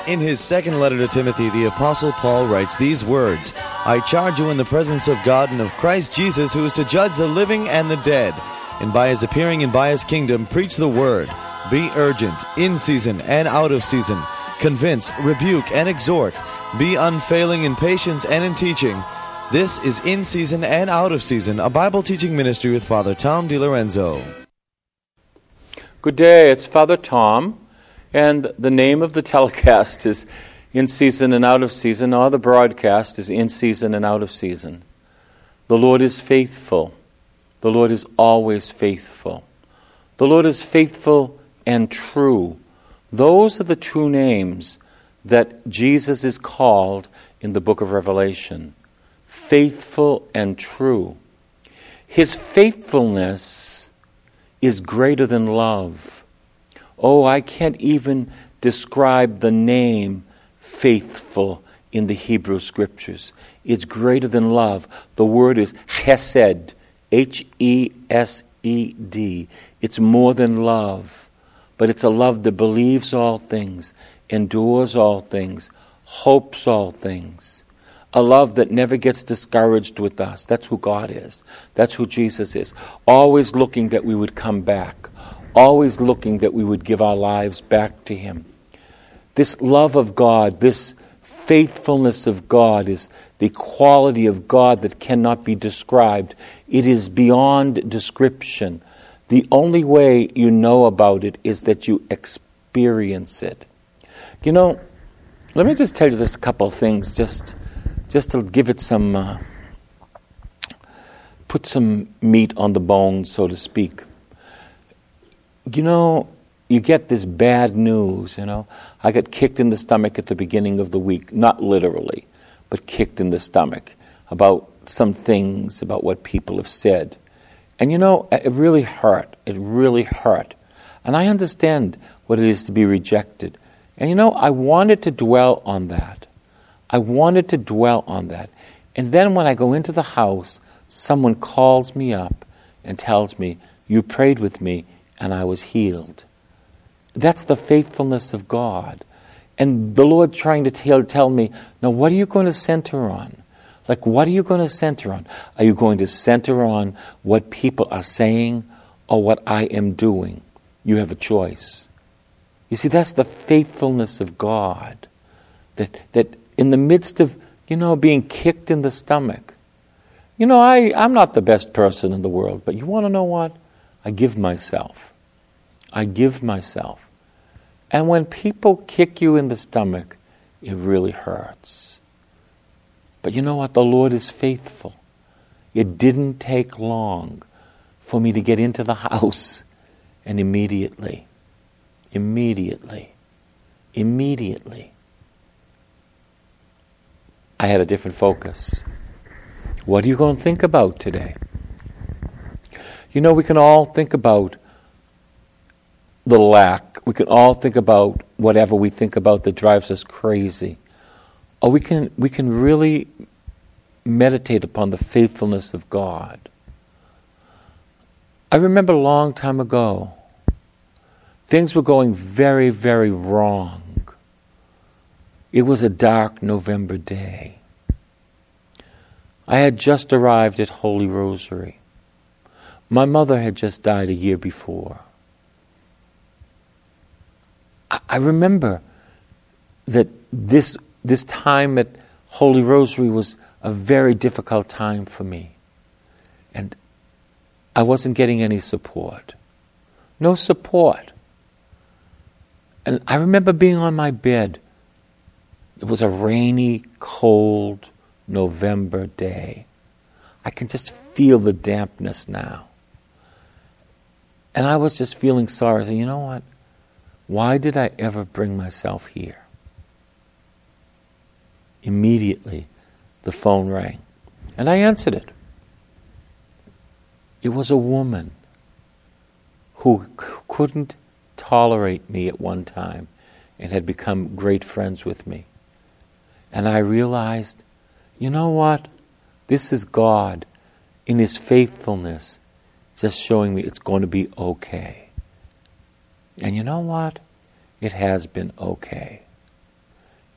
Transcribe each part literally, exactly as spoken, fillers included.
In his second letter to Timothy, the Apostle Paul writes these words, I charge you in the presence of God and of Christ Jesus, who is to judge the living and the dead, and by his appearing and by his kingdom, preach the word. Be urgent, in season and out of season. Convince, rebuke, and exhort. Be unfailing in patience and in teaching. This is In Season and Out of Season, a Bible teaching ministry with Father Tom DiLorenzo. Good day, it's Father Tom. And the name of the telecast is In Season and Out of Season, or the broadcast is In Season and Out of Season. The Lord is faithful. The Lord is always faithful. The Lord is faithful and true. Those are the two names that Jesus is called in the book of Revelation. Faithful and true. His faithfulness is greater than love. Oh, I can't even describe the name faithful in the Hebrew Scriptures. It's greater than love. The word is chesed, H E S E D. It's more than love, but it's a love that believes all things, endures all things, hopes all things. A love that never gets discouraged with us. That's who God is. That's who Jesus is. Always looking that we would come back. Always looking that we would give our lives back to Him. This love of God, this faithfulness of God is the quality of God that cannot be described. It is beyond description. The only way you know about it is that you experience it. You know, let me just tell you just a couple of things, just, just to give it some, uh, put some meat on the bone, so to speak. You know, you get this bad news, you know. I got kicked in the stomach at the beginning of the week, not literally, but kicked in the stomach about some things, about what people have said. And you know, it really hurt. It really hurt. And I understand what it is to be rejected. And you know, I wanted to dwell on that. I wanted to dwell on that. And then when I go into the house, someone calls me up and tells me, you prayed with me, and I was healed. That's the faithfulness of God. And the Lord trying to tell, tell me, now what are you going to center on? Like, what are you going to center on? Are you going to center on what people are saying or what I am doing? You have a choice. You see, that's the faithfulness of God. That that in the midst of, you know, being kicked in the stomach. You know, I, I'm not the best person in the world, but you want to know what? I give myself. I give myself. And when people kick you in the stomach, it really hurts. But you know what? The Lord is faithful. It didn't take long for me to get into the house, and immediately, immediately, immediately, I had a different focus. What are you going to think about today? You know, we can all think about the lack. We can all think about whatever we think about that drives us crazy. Or we can we can really meditate upon the faithfulness of God. I remember a long time ago, things were going very, very wrong. It was a dark November day. I had just arrived at Holy Rosary. My mother had just died a year before. I, I remember that this this time at Holy Rosary was a very difficult time for me. And I wasn't getting any support. No support. And I remember being on my bed. It was a rainy, cold November day. I can just feel the dampness now. And I was just feeling sorry. I said, you know what? Why did I ever bring myself here? Immediately, the phone rang. And I answered it. It was a woman who c- couldn't tolerate me at one time and had become great friends with me. And I realized, you know what? This is God in His faithfulness just showing me it's going to be okay. And you know what? It has been okay.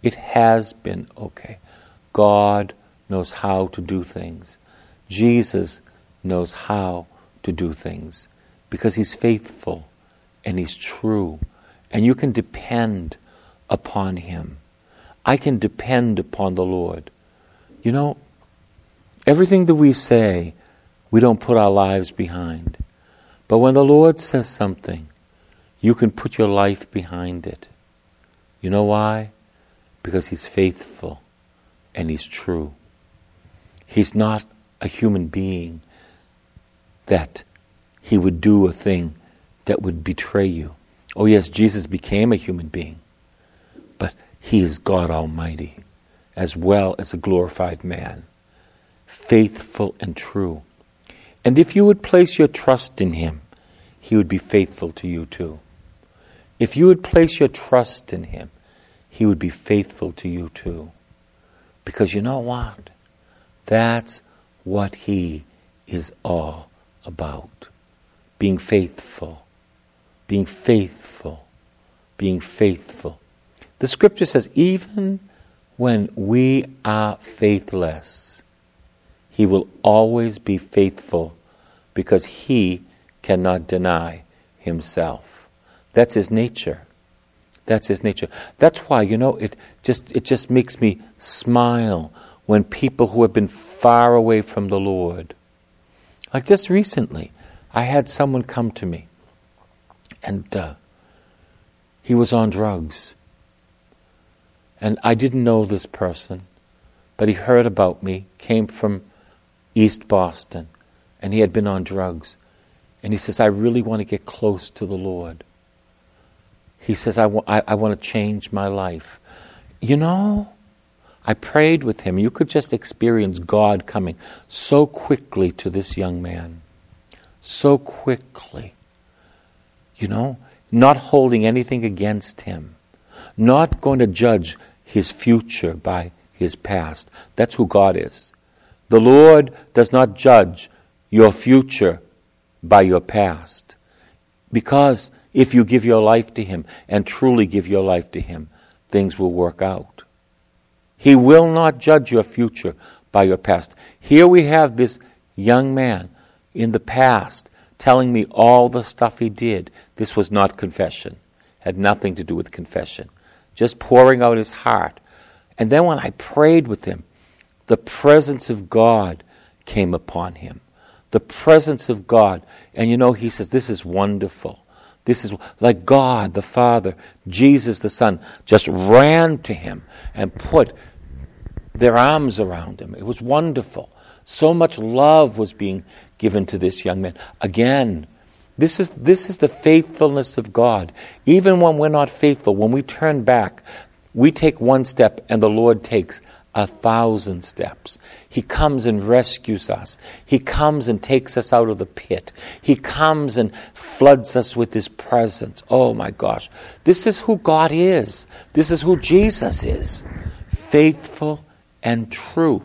It has been okay. God knows how to do things. Jesus knows how to do things because He's faithful and He's true. And you can depend upon Him. I can depend upon the Lord. You know, everything that we say, we don't put our lives behind. But when the Lord says something, you can put your life behind it. You know why? Because He's faithful and He's true. He's not a human being that He would do a thing that would betray you. Oh yes, Jesus became a human being, but He is God Almighty, as well as a glorified man, faithful and true. And if you would place your trust in Him, He would be faithful to you too. If you would place your trust in Him, He would be faithful to you too. Because you know what? That's what He is all about. Being faithful. Being faithful. Being faithful. The Scripture says, even when we are faithless, He will always be faithful because He cannot deny Himself. That's His nature. That's His nature. That's why, you know, it just it just makes me smile when people who have been far away from the Lord, like just recently, I had someone come to me, and uh, he was on drugs. And I didn't know this person, but he heard about me, came from East Boston, and he had been on drugs. And he says, I really want to get close to the Lord. He says, I, wa- I, I want to change my life. You know, I prayed with him. You could just experience God coming so quickly to this young man. So quickly. You know, not holding anything against him. Not going to judge his future by his past. That's who God is. The Lord does not judge your future by your past. Because if you give your life to Him and truly give your life to Him, things will work out. He will not judge your future by your past. Here we have this young man in the past telling me all the stuff he did. This was not confession. Had nothing to do with confession. Just pouring out his heart. And then when I prayed with him, the presence of God came upon him. The presence of God. And you know, he says, this is wonderful. This is like God the Father, Jesus the Son, just ran to him and put their arms around him. It was wonderful. So much love was being given to this young man. Again, this is this is the faithfulness of God. Even when we're not faithful, when we turn back, we take one step and the Lord takes a thousand steps. He comes and rescues us. He comes and takes us out of the pit. He comes and floods us with His presence. Oh my gosh. This is who God is. This is who Jesus is. Faithful and true.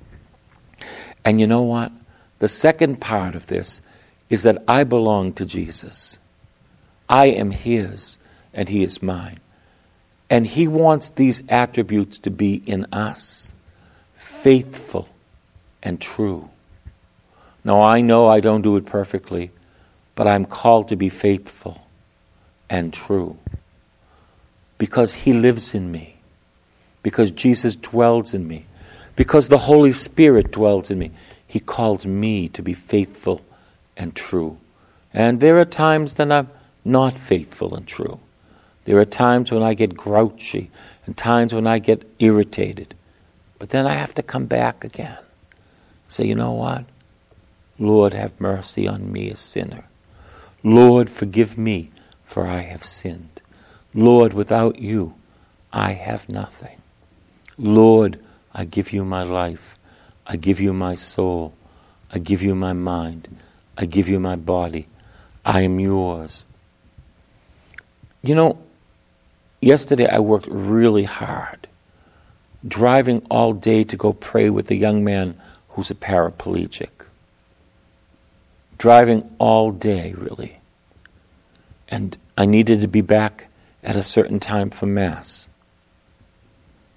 And you know what? The second part of this is that I belong to Jesus. I am His and He is mine. And He wants these attributes to be in us. Faithful and true. Now I know I don't do it perfectly, but I'm called to be faithful and true. Because He lives in me. Because Jesus dwells in me. Because the Holy Spirit dwells in me. He calls me to be faithful and true. And there are times that I'm not faithful and true. There are times when I get grouchy and times when I get irritated. But then I have to come back again. Say, you know what? Lord, have mercy on me, a sinner. Lord, forgive me, for I have sinned. Lord, without You, I have nothing. Lord, I give You my life. I give You my soul. I give You my mind. I give You my body. I am Yours. You know, yesterday I worked really hard, driving all day to go pray with a young man who's a paraplegic. Driving all day, really. And I needed to be back at a certain time for Mass.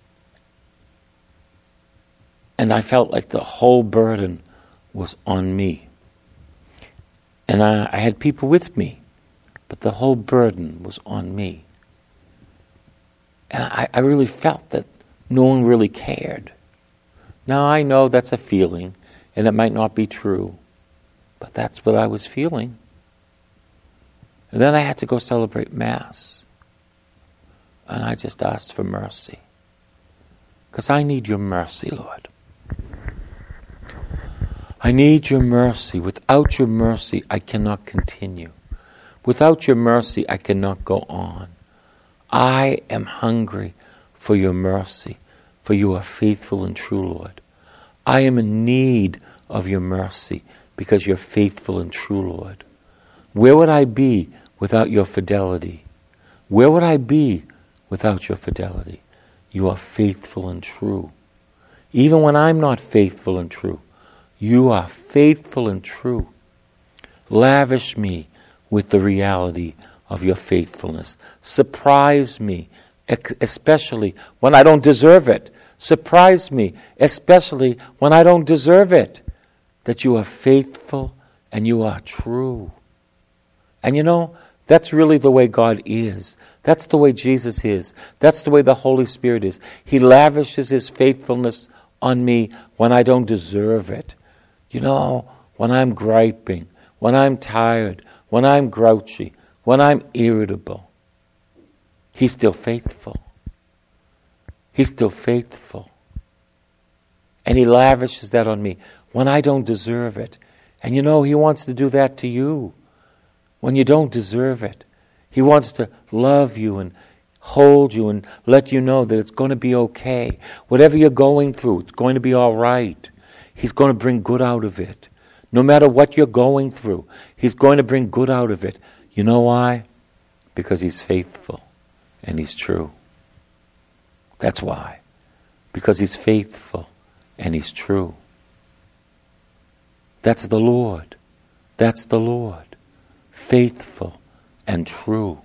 And I felt like the whole burden was on me. And I, I had people with me, but the whole burden was on me. And I, I really felt that no one really cared. Now I know that's a feeling, and it might not be true, but that's what I was feeling. And then I had to go celebrate Mass. And I just asked for mercy. Because I need your mercy, Lord. I need your mercy. Without your mercy, I cannot continue. Without your mercy, I cannot go on. I am hungry for your mercy, for you are faithful and true, Lord. I am in need of your mercy because you're faithful and true, Lord. Where would I be without your fidelity? Where would I be without your fidelity? You are faithful and true. Even when I'm not faithful and true, you are faithful and true. Lavish me with the reality of your faithfulness. Surprise me, especially when I don't deserve it. Surprise me, especially when I don't deserve it, that you are faithful and you are true. And you know, that's really the way God is. That's the way Jesus is. That's the way the Holy Spirit is. He lavishes His faithfulness on me when I don't deserve it. You know, when I'm griping, when I'm tired, when I'm grouchy, when I'm irritable, He's still faithful. He's still faithful. And He lavishes that on me when I don't deserve it. And you know, He wants to do that to you when you don't deserve it. He wants to love you and hold you and let you know that it's going to be okay. Whatever you're going through, it's going to be all right. He's going to bring good out of it. No matter what you're going through, He's going to bring good out of it. You know why? Because He's faithful and He's true. That's why. Because He's faithful and He's true. That's the Lord. That's the Lord. Faithful and true.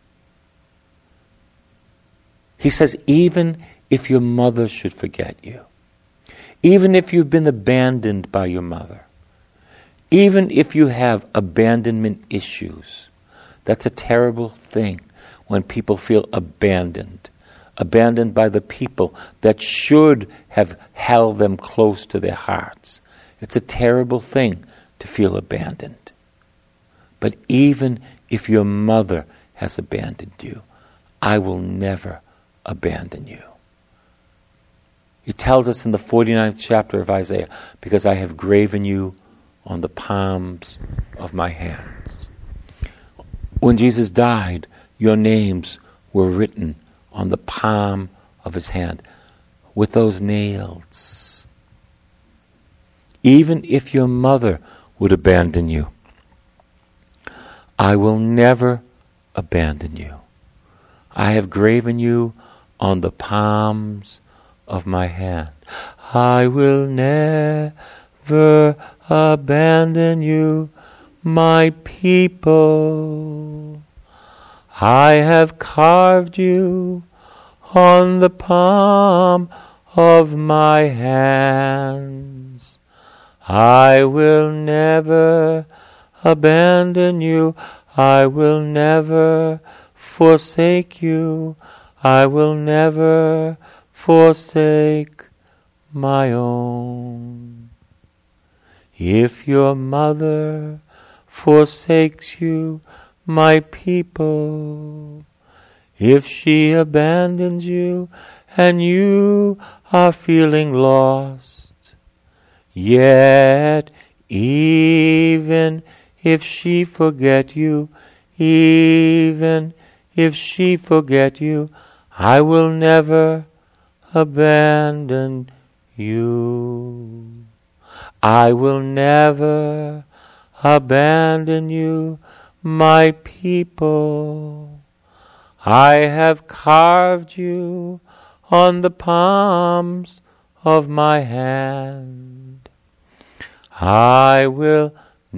He says, even if your mother should forget you, even if you've been abandoned by your mother, even if you have abandonment issues, that's a terrible thing when people feel abandoned. Abandoned by the people that should have held them close to their hearts. It's a terrible thing to feel abandoned. But even if your mother has abandoned you, I will never abandon you. He tells us in the forty-ninth chapter of Isaiah, because I have graven you on the palms of my hands. When Jesus died, your names were written on the palm of His hand with those nails. Even if your mother would abandon you, I will never abandon you. I have graven you on the palms of my hand. I will never abandon you, my people. I have carved you on the palm of my hands. I will never abandon you. I will never forsake you. I will never forsake my own. If your mother forsakes you, my people, if she abandons you and you are feeling lost, yet even if she forget you, even if she forget you, I will never abandon you. I will never abandon you, my people. I have carved you on the palms of my hand. I will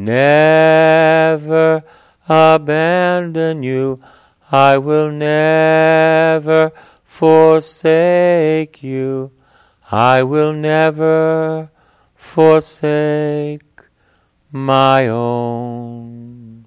never abandon you. I will never forsake you. I will never forsake my own.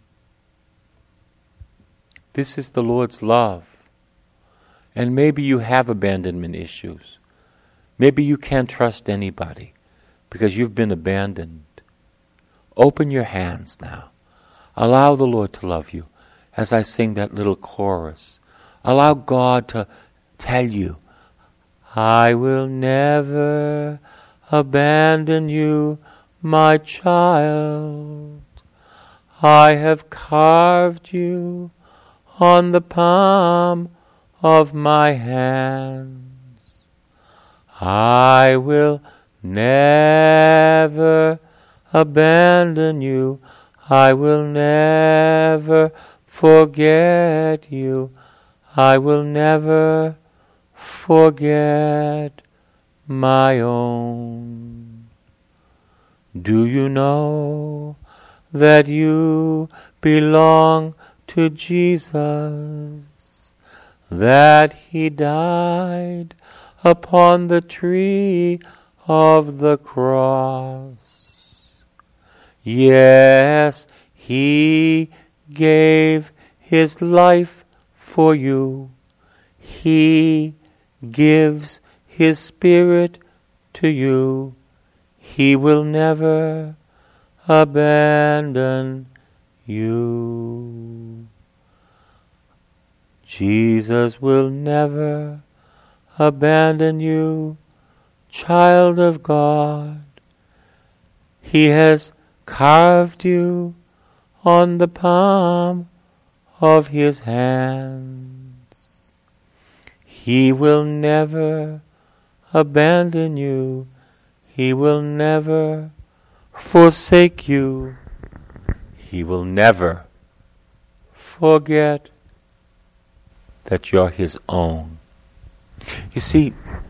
This is the Lord's love. And maybe you have abandonment issues. Maybe you can't trust anybody because you've been abandoned. Open your hands now. Allow the Lord to love you as I sing that little chorus. Allow God to tell you, I will never abandon you, my child. I have carved you on the palm of my hands. I will never abandon you. I will never forget you. I will never forget my own. Do you know that you belong to Jesus? That He died upon the tree of the cross. Yes, He gave His life for you. He gives His Spirit to you. He will never abandon you. Jesus will never abandon you, child of God. He has carved you on the palm of His hands. He will never abandon you. He will never forsake you. He will never forget that you're His own. You see,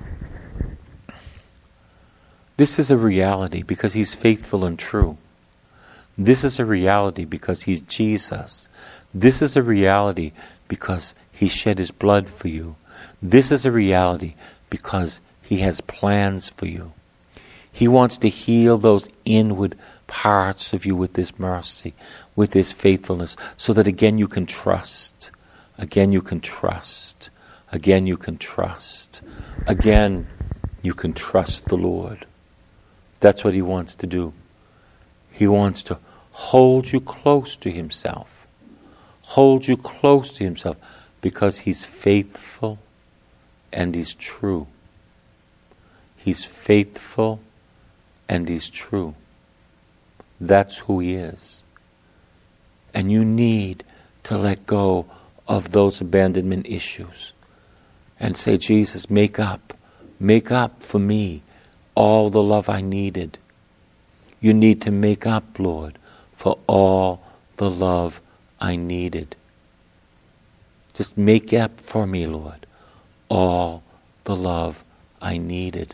this is a reality because He's faithful and true. This is a reality because He's Jesus. This is a reality because He shed His blood for you. This is a reality because He has plans for you. He wants to heal those inward parts of you with this mercy, with this faithfulness, so that again you can trust. Again you can trust. Again you can trust. Again you can trust the Lord. That's what He wants to do. He wants to hold you close to Himself. Hold you close to Himself because He's faithful and He's true. He's faithful and He's true. That's who He is. And you need to let go of those abandonment issues and say, Jesus, make up, make up for me all the love I needed. You need to make up, Lord, for all the love I needed. Just make up for me, Lord, all the love I needed.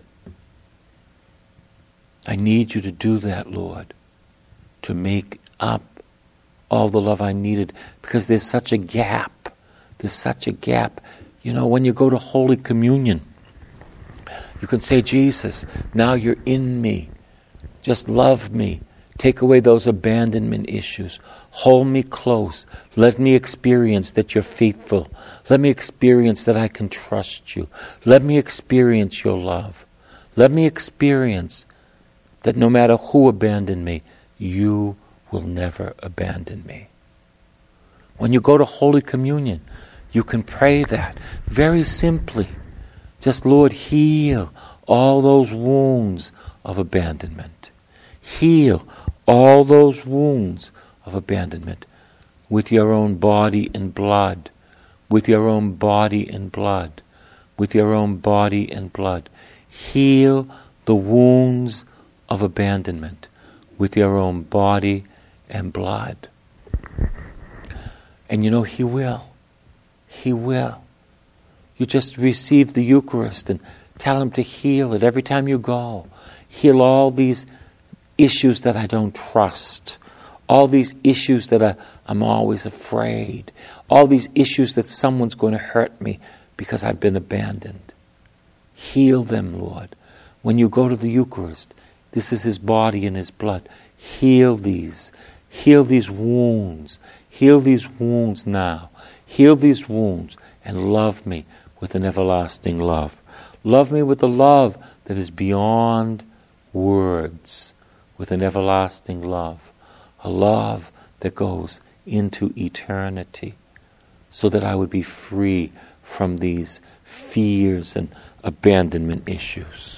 I need you to do that, Lord, to make up all the love I needed, because there's such a gap. There's such a gap. You know, when you go to Holy Communion, you can say, Jesus, now you're in me. Just love me. Take away those abandonment issues. Hold me close. Let me experience that you're faithful. Let me experience that I can trust you. Let me experience your love. Let me experience that no matter who abandoned me, you will never abandon me. When you go to Holy Communion, you can pray that very simply. Just, Lord, heal all those wounds of abandonment. Heal all those wounds of abandonment with your own body and blood, with your own body and blood, with your own body and blood. Heal the wounds of abandonment with your own body and blood. And you know, He will. He will. You just receive the Eucharist and tell Him to heal it every time you go. Heal all these issues that I don't trust. All these issues that I, I'm always afraid. All these issues that someone's going to hurt me because I've been abandoned. Heal them, Lord, When you go to the Eucharist, this is his body and his blood. Heal these. Heal these wounds. Heal these wounds now. Heal these wounds and love me with an everlasting love. Love me with a love that is beyond words, with an everlasting love. A love that goes into eternity, so that I would be free from these fears and abandonment issues.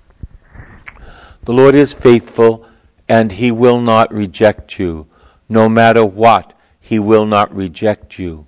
The Lord is faithful, and he will not reject you. No matter what, he will not reject you.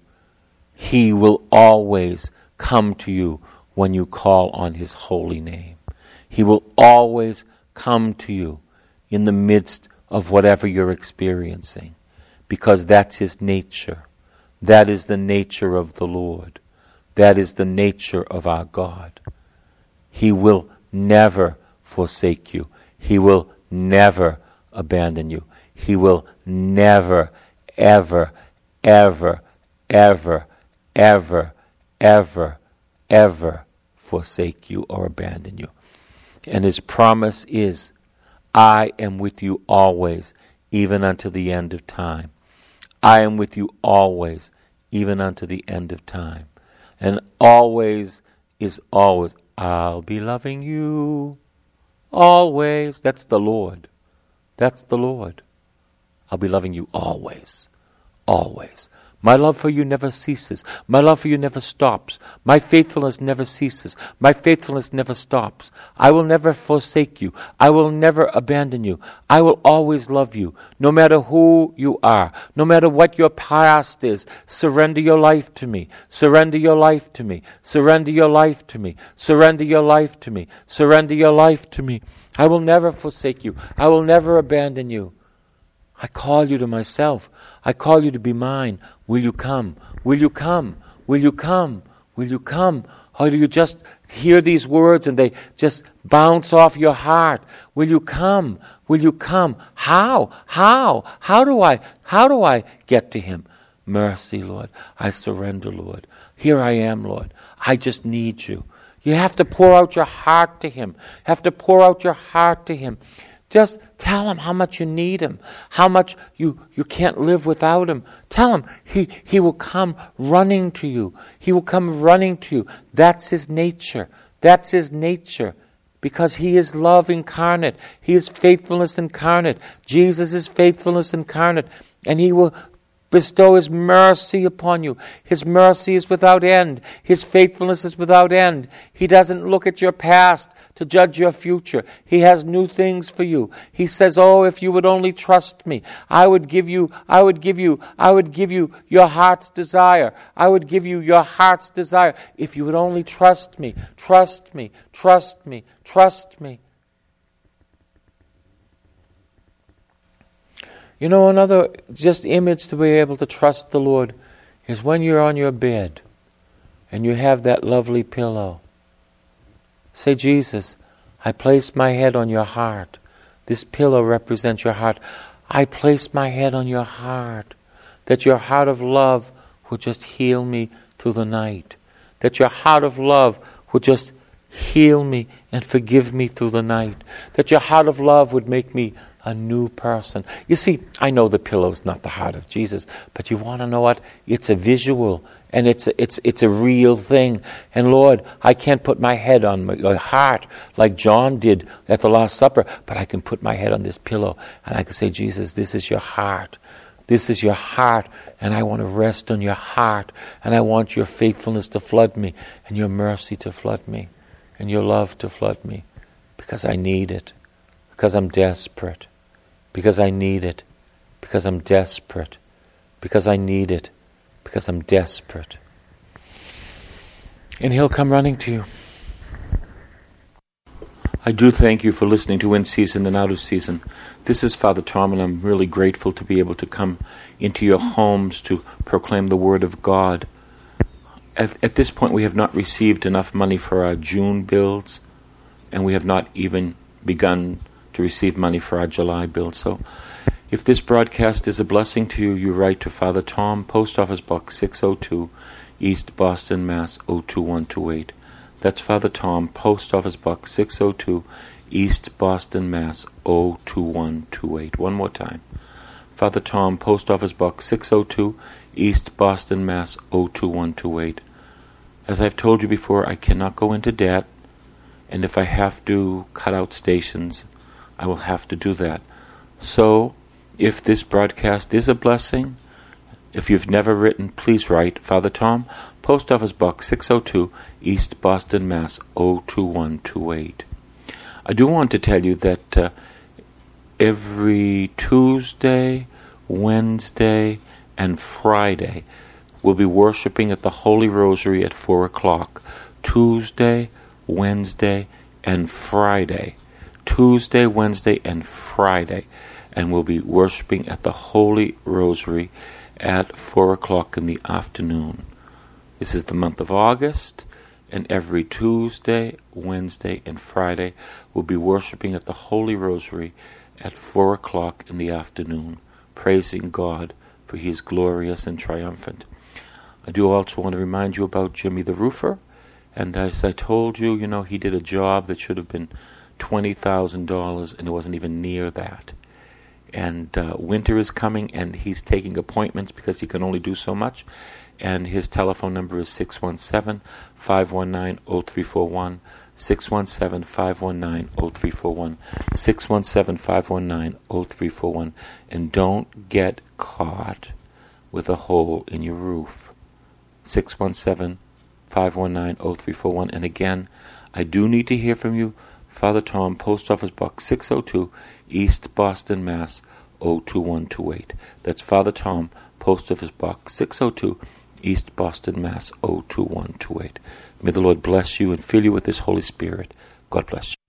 He will always come to you when you call on his holy name. He will always come to you in the midst of whatever you're experiencing, because that's his nature. That is the nature of the Lord. That is the nature of our God. He will never forsake you. He will never abandon you. He will never, ever, ever, ever, ever, ever, ever forsake you or abandon you. And his promise is, I am with you always, even unto the end of time. I am with you always, even unto the end of time. And always is always. I'll be loving you always. That's the Lord. That's the Lord. I'll be loving you always. Always. My love for you never ceases. My love for you never stops. My faithfulness never ceases. My faithfulness never stops. I will never forsake you. I will never abandon you. I will always love you, no matter who you are, no matter what your past is. Surrender your life to me. Surrender your life to me. Surrender your life to me. Surrender your life to me. Surrender your life to me. I will never forsake you. I will never abandon you. I call you to myself. I call you to be mine. Will you come? Will you come? Will you come? Will you come? Or do you just hear these words and they just bounce off your heart? Will you come? Will you come? How? How? How do I, how do I get to him? Mercy, Lord. I surrender, Lord. Here I am, Lord. I just need you. You have to pour out your heart to him. You have to pour out your heart to him. Just tell him how much you need him, how much you, you can't live without him. Tell him he, he will come running to you. He will come running to you. That's his nature. That's his nature. Because he is love incarnate. He is faithfulness incarnate. Jesus is faithfulness incarnate. And he will bestow his mercy upon you. His mercy is without end. His faithfulness is without end. He doesn't look at your past to judge your future. He has new things for you. He says, oh, if you would only trust me, I would give you, I would give you, I would give you your heart's desire. I would give you your heart's desire. If you would only trust me, trust me, trust me, trust me. You know, another just image to be able to trust the Lord is when you're on your bed and you have that lovely pillow. Say, Jesus, I place my head on your heart. This pillow represents your heart. I place my head on your heart. That your heart of love will just heal me through the night. That your heart of love will just heal me and forgive me through the night. That your heart of love would make me a new person. You see, I know the pillow's not the heart of Jesus, but you want to know what? It's a visual, and it's a, it's it's a real thing. And Lord, I can't put my head on my, my heart like John did at the Last Supper, but I can put my head on this pillow, and I can say, Jesus, this is your heart. This is your heart, and I want to rest on your heart, and I want your faithfulness to flood me, and your mercy to flood me, and your love to flood me, because I need it, because I'm desperate. Because I need it, because I'm desperate, because I need it, because I'm desperate. And he'll come running to you. I do thank you for listening to In Season and Out of Season. This is Father Tom, and I'm really grateful to be able to come into your homes to proclaim the Word of God. At, at this point, we have not received enough money for our June bills, and we have not even begun to receive money for our July bill. So if this broadcast is a blessing to you, you write to Father Tom, Post Office Box six oh two, East Boston, Mass. oh two one two eight. That's Father Tom, Post Office Box six oh two, East Boston, Mass. oh two one two eight. One more time. Father Tom, Post Office Box six oh two, East Boston, Mass. oh two one two eight. As I've told you before, I cannot go into debt, and if I have to cut out stations, I will have to do that. So, if this broadcast is a blessing, if you've never written, please write Father Tom, Post Office Box six oh two, East Boston, Mass. oh two one two eight. I do want to tell you that uh, every Tuesday, Wednesday, and Friday we'll be worshiping at the Holy Rosary at four o'clock. Tuesday, Wednesday, and Friday. Tuesday, Wednesday, and Friday. And we'll be worshiping at the Holy Rosary at four o'clock in the afternoon. This is the month of August, and every Tuesday, Wednesday, and Friday we'll be worshiping at the Holy Rosary at four o'clock in the afternoon, praising God, for He is glorious and triumphant. I do also want to remind you about Jimmy the Roofer, and as I told you, you know, he did a job that should have been twenty thousand dollars, and it wasn't even near that. And uh, winter is coming, and he's taking appointments because he can only do so much. And his telephone number is six one seven, five one nine, zero three four one, six one seven, five one nine, zero three four one, six one seven, five one nine, zero three four one. And don't get caught with a hole in your roof. six one seven, five one nine, zero three four one. And again, I do need to hear from you. Father Tom, Post Office Box six oh two, East Boston, Mass. oh two one two eight. That's Father Tom, Post Office Box six oh two, East Boston, Mass. oh two one two eight. May the Lord bless you and fill you with His Holy Spirit. God bless you.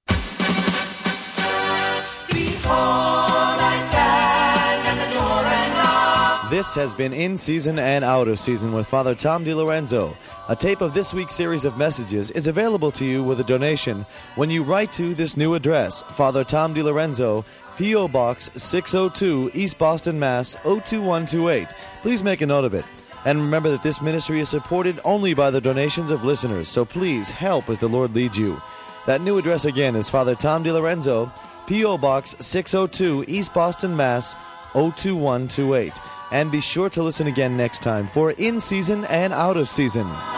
Behold, I stand at the door and knock. This has been In Season and Out of Season with Father Tom DiLorenzo. A tape of this week's series of messages is available to you with a donation when you write to this new address, Father Tom DiLorenzo, P O. Box six oh two, East Boston, Mass. oh two one two eight. Please make a note of it. And remember that this ministry is supported only by the donations of listeners, so please help as the Lord leads you. That new address again is Father Tom DiLorenzo, P O. Box six oh two, East Boston, Mass. oh two one two eight. And be sure to listen again next time for In Season and Out of Season.